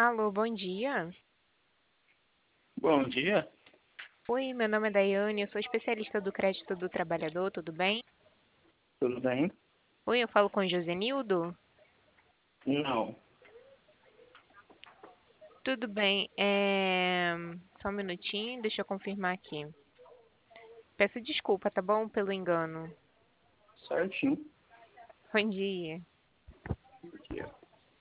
Alô, bom dia. Bom dia, Oi, meu nome é Daiane, eu sou especialista do crédito do trabalhador, tudo bem? tudo bem? Oi, eu falo com o Josenildo? Não, Tudo bem, só um minutinho, deixa eu confirmar aqui. Peço desculpa, tá bom, pelo engano. certinho. Bom dia.